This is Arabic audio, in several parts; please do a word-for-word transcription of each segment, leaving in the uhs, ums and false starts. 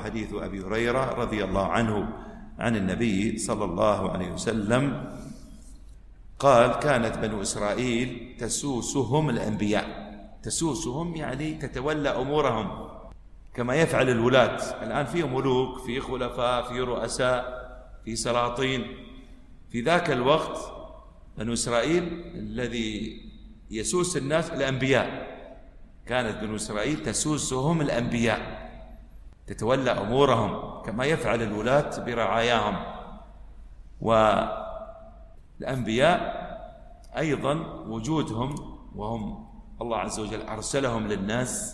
حديث أبي هريرة رضي الله عنه عن النبي صلى الله عليه وسلم قال: كانت بنو إسرائيل تسوسهم الأنبياء. تسوسهم يعني تتولى أمورهم كما يفعل الولاة. الآن في ملوك، في خلفاء، في رؤساء، في سلاطين. في ذاك الوقت بنو إسرائيل الذي يسوس الناس الأنبياء. كانت بنو إسرائيل تسوسهم الأنبياء، تتولى أمورهم كما يفعل الولاة برعاياهم. والأنبياء أيضا وجودهم وهم الله عز وجل أرسلهم للناس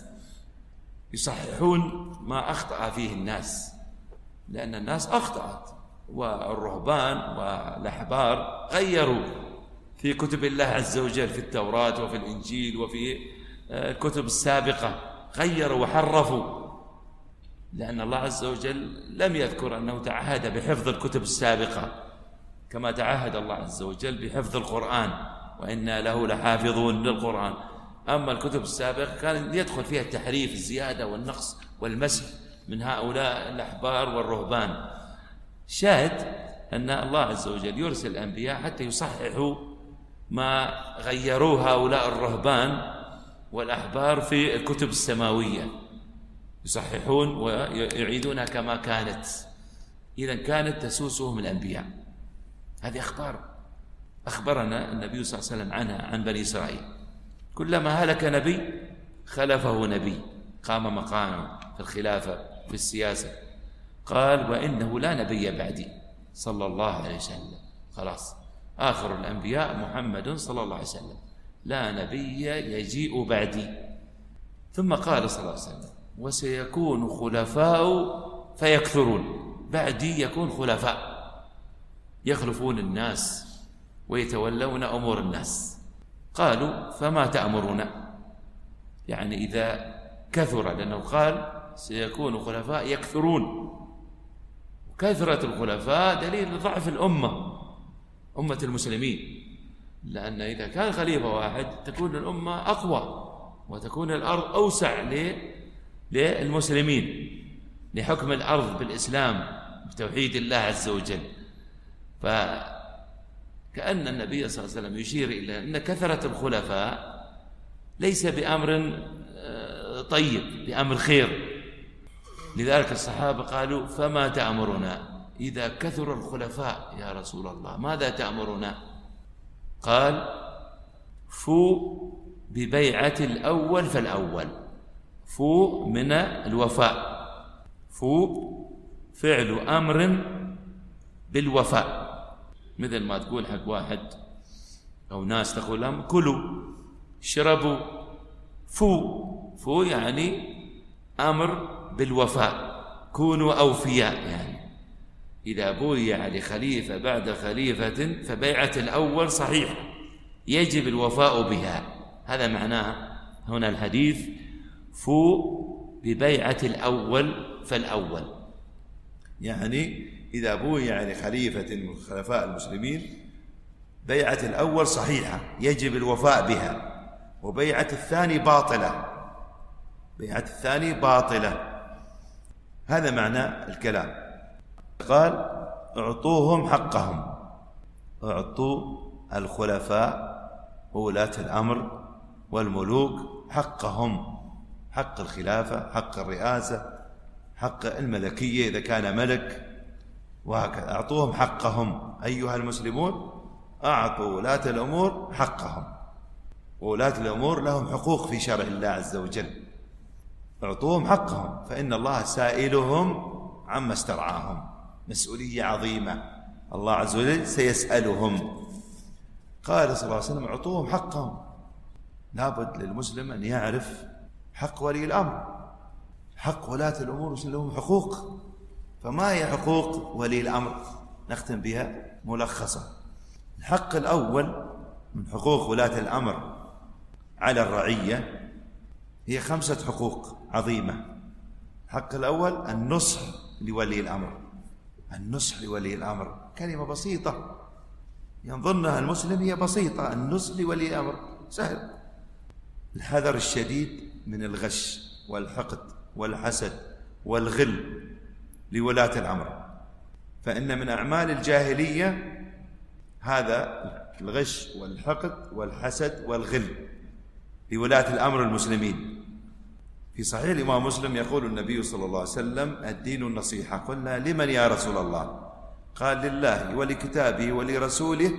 يصححون ما أخطأ فيه الناس، لأن الناس أخطأت، والرهبان والأحبار غيروا في كتب الله عز وجل، في التوراة وفي الإنجيل وفي الكتب السابقة، غيروا وحرفوا، لأن الله عز وجل لم يذكر أنه تعهد بحفظ الكتب السابقة كما تعهد الله عز وجل بحفظ القرآن، وإنا له لحافظون للقرآن. أما الكتب السابقة كان يدخل فيها التحريف، الزيادة والنقص والمسح من هؤلاء الأحبار والرهبان. شاهد أن الله عز وجل يرسل الأنبياء حتى يصححوا ما غيروه هؤلاء الرهبان والأحبار في الكتب السماوية، يصححون ويعيدونها كما كانت. إذن كانت تسوسهم الأنبياء. هذه أخبار أخبرنا النبي صلى الله عليه وسلم عنها عن بني إسرائيل. كلما هلك نبي خلفه نبي قام مقامه في الخلافة في السياسة. قال: وإنه لا نبي بعدي صلى الله عليه وسلم. خلاص، آخر الأنبياء محمد صلى الله عليه وسلم، لا نبي يجيء بعدي. ثم قال صلى الله عليه وسلم: وسيكون خلفاء فيكثرون. بعدي يكون خلفاء يخلفون الناس ويتولون أمور الناس. قالوا: فما تأمرنا؟ يعني إذا كثر، لأنه قال سيكون خلفاء يكثرون، وكثرة الخلفاء دليل ضعف الأمة، أمة المسلمين، لأن إذا كان خليفة واحد تكون الأمة أقوى وتكون الأرض أوسع للمسلمين، لحكم الأرض بالإسلام بتوحيد الله عز وجل. فكأن النبي صلى الله عليه وسلم يشير إلى أن كثرة الخلفاء ليس بأمر طيب، بأمر خير. لذلك الصحابة قالوا: فما تأمرنا إذا كثر الخلفاء يا رسول الله؟ ماذا تأمرنا؟ قال: فو ببيعة الأول فالأول. فو من الوفاء، فو فعل أمر بالوفاء، مثل ما تقول حق واحد أو ناس تقول لهم: كلوا شربوا. فو فو يعني أمر بالوفاء، كونوا أوفياء. يعني إذا بويع لخليفة بعد خليفة فبيعة الأول صحيح، يجب الوفاء بها. هذا معناه هنا الحديث: فو ببيعة الأول فالأول. يعني إذا بويع لخليفة من خلفاء المسلمين بيعة الأول صحيحة يجب الوفاء بها، وبيعة الثاني باطلة، بيعة الثاني باطلة. هذا معنى الكلام. قال: اعطوهم حقهم. اعطوا الخلفاء وولاة الأمر والملوك حقهم، حق الخلافة، حق الرئاسة، حق الملكية إذا كان ملك، وهكذا. اعطوهم حقهم أيها المسلمون، أعطوا ولاة الأمور حقهم. وولاة الأمور لهم حقوق في شرع الله عز وجل، اعطوهم حقهم، فإن الله سائلهم عما استرعاهم، مسؤولية عظيمة، الله عز وجل سيسألهم. قال صلى الله عليه وسلم: اعطوهم حقهم. لابد للمسلم أن يعرف حق ولي الأمر، حق ولاة الأمور لهم حقوق. فما هي حقوق ولي الأمر؟ نختم بها ملخصة. الحق الأول من حقوق ولاة الأمر على الرعية هي خمسة حقوق عظيمة. الحق الأول النصح لولي الأمر. النصح لولي الأمر كلمة بسيطة يظنها المسلم هي بسيطة. النصح لولي الأمر سهل. الحذر الشديد من الغش والحقد والحسد والغل لولاة الأمر. فإن من أعمال الجاهلية هذا الغش والحقد والحسد والغل لولاة الأمر المسلمين. في صحيح الإمام مسلم يقول النبي صلى الله عليه وسلم: الدين النصيحة. قلنا: لمن يا رسول الله؟ قال: لله ولكتابه ولرسوله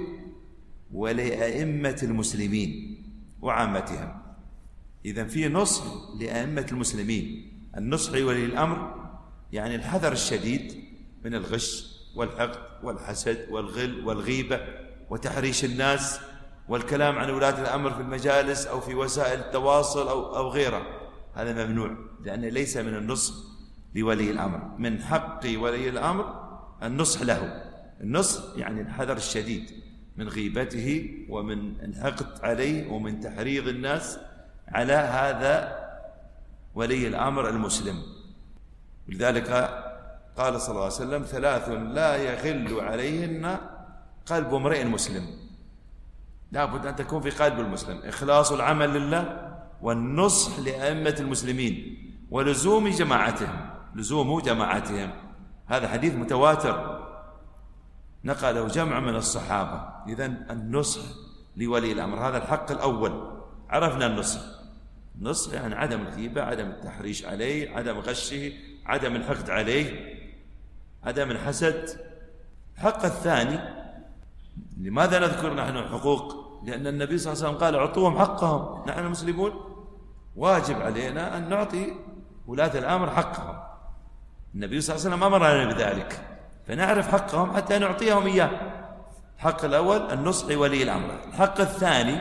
ولأئمة المسلمين وعامتهم. إذن في نصح لأئمة المسلمين. النصح لولي الأمر يعني الحذر الشديد من الغش والحقد والحسد والغل والغيبة وتحريش الناس والكلام عن ولاة الأمر في المجالس أو في وسائل التواصل أو, أو غيره. هذا ممنوع، لأنه ليس من النصح لولي الأمر. من حق ولي الأمر النصح له. النصح يعني الحذر الشديد من غيبته ومن الحقد عليه ومن تحريض الناس على هذا ولي الأمر المسلم. ولذلك قال صلى الله عليه وسلم: ثلاث لا يغل عليهن قلب امرئ مسلم. لا بد أن تكون في قلب المسلم إخلاص العمل لله، والنصح لأئمة المسلمين، ولزوم جماعتهم لزوم جماعتهم. هذا حديث متواتر نقله جمع من الصحابة. إذن النصح لولي الأمر هذا الحق الأول. عرفنا النصح. النصح يعني عدم الغيبة، عدم التحريش عليه، عدم غشه، عدم الحقد عليه، عدم الحسد. الحق الثاني، لماذا نذكر نحن حقوق؟ لأن النبي صلى الله عليه وسلم قال: اعطوهم حقهم. نحن المسلمون واجب علينا أن نعطي ولاة الأمر حقهم. النبي صلى الله عليه وسلم أمرنا بذلك، فنعرف حقهم حتى نعطيهم إياه. الحق الأول النصح لولي الأمر. الحق الثاني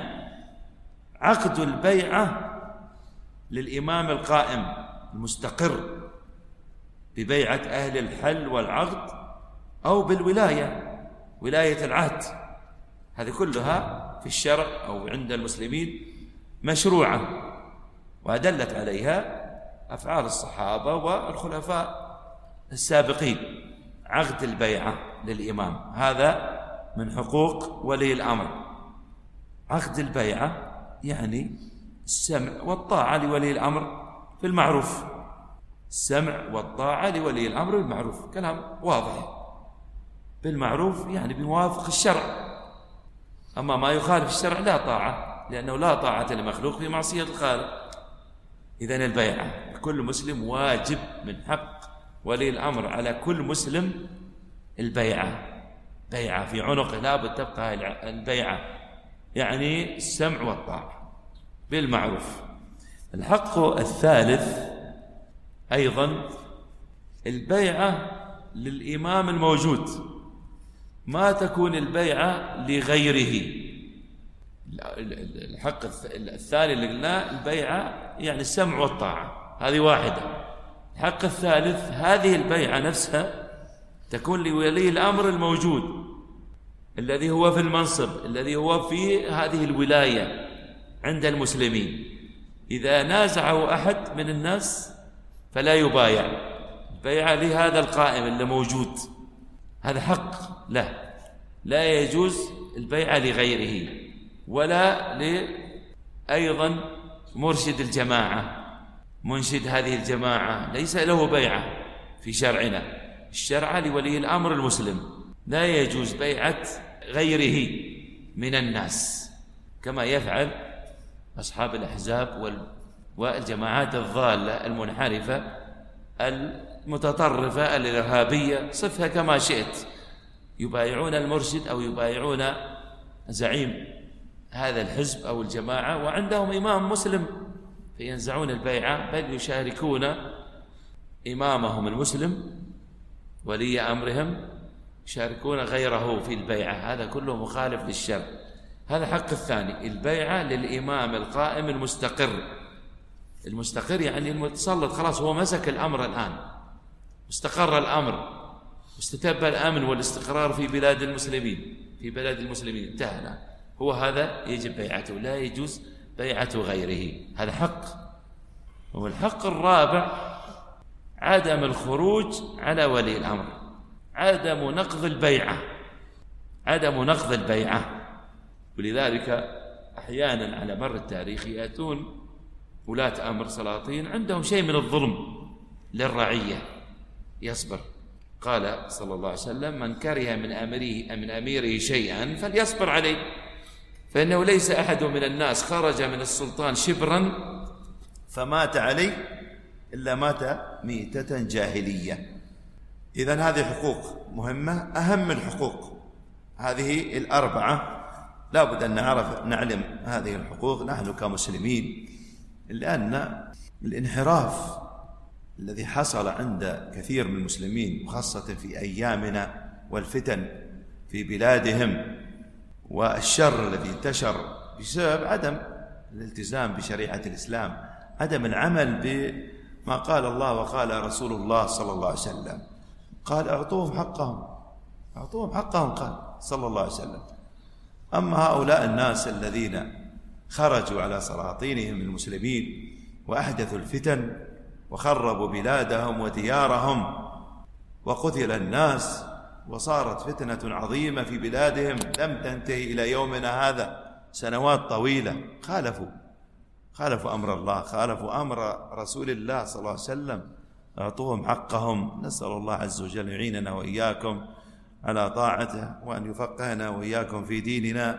عقد البيعة للإمام القائم المستقر ببيعة أهل الحل والعقد أو بالولاية، ولاية العهد. هذه كلها في الشرع أو عند المسلمين مشروعة، وأدلت عليها أفعال الصحابة والخلفاء السابقين. عقد البيعة للإمام هذا من حقوق ولي الأمر. عقد البيعة يعني السمع والطاعة لولي الأمر في المعروف. السمع والطاعة لولي الأمر بالمعروف، كلام واضح. بالمعروف يعني بموافق الشرع. أما ما يخالف الشرع لا طاعة، لأنه لا طاعة لمخلوق في معصية الخالق. إذن البيعة كل مسلم واجب، من حق ولي الأمر على كل مسلم البيعة. بيعة في عنقه لابد تبقى البيعة، يعني السمع والطاعة بالمعروف. الحق الثالث أيضا البيعة للإمام الموجود، ما تكون البيعة لغيره. الحق الثاني اللي قلناه البيعة يعني السمع والطاعة، هذه واحدة. الحق الثالث هذه البيعة نفسها تكون لولي الأمر الموجود الذي هو في المنصب، الذي هو في هذه الولاية عند المسلمين. إذا نازعه أحد من الناس فلا يبايع، البيعة لهذا القائم اللي موجود، هذا حق له. لا يجوز البيعة لغيره، ولا أيضا مرشد الجماعة، منشد هذه الجماعة ليس له بيعة في شرعنا. الشرع لولي الأمر المسلم لا يجوز بيعة غيره من الناس، كما يفعل أصحاب الأحزاب والجماعات الضالة المنحرفة المتطرفة الإرهابية، صفها كما شئت. يبايعون المرشد أو يبايعون زعيم هذا الحزب أو الجماعة وعندهم إمام مسلم، فينزعون البيعة، بل يشاركون إمامهم المسلم ولي أمرهم، يشاركون غيره في البيعة. هذا كله مخالف للشرع. هذا حق الثاني، البيعة للإمام القائم المستقر. المستقر يعني المتسلط، خلاص هو مسك الأمر الآن، استقر الأمر، واستتب الأمن والاستقرار في بلاد المسلمين، في بلاد المسلمين انتهى، هو هذا يجب بيعته، لا يجوز بيعة غيره. هذا حق. والحق الرابع عدم الخروج على ولي الأمر، عدم نقض البيعة، عدم نقض البيعة. ولذلك أحيانا على مر التاريخ يأتون ولاة أمر سلاطين عندهم شيء من الظلم للرعية، يصبر قال صلى الله عليه وسلم: من كره من أميره, من أميره شيئا فليصبر عليه، فإنه ليس أحد من الناس خرج من السلطان شبرا فمات عليه إلا مات ميتة جاهلية. إذن هذه حقوق مهمة، أهم الحقوق هذه الأربعة لا بد أن نعرف نعلم هذه الحقوق نحن كمسلمين، لأن الانحراف الذي حصل عند كثير من المسلمين وخاصة في أيامنا والفتن في بلادهم والشر الذي انتشر بسبب عدم الالتزام بشريعة الإسلام، عدم العمل بما قال الله وقال رسول الله صلى الله عليه وسلم. قال: أعطوهم حقهم، أعطوهم حقهم، قال صلى الله عليه وسلم. أما هؤلاء الناس الذين خرجوا على سلاطينهم المسلمين وأحدثوا الفتن وخربوا بلادهم وديارهم وقتل الناس وصارت فتنة عظيمة في بلادهم لم تنتهي إلى يومنا هذا، سنوات طويلة، خالفوا خالفوا أمر الله، خالفوا أمر رسول الله صلى الله عليه وسلم. أعطوهم حقهم. نسأل الله عز وجل يعيننا وإياكم على طاعته وأن يفقهنا وإياكم في ديننا.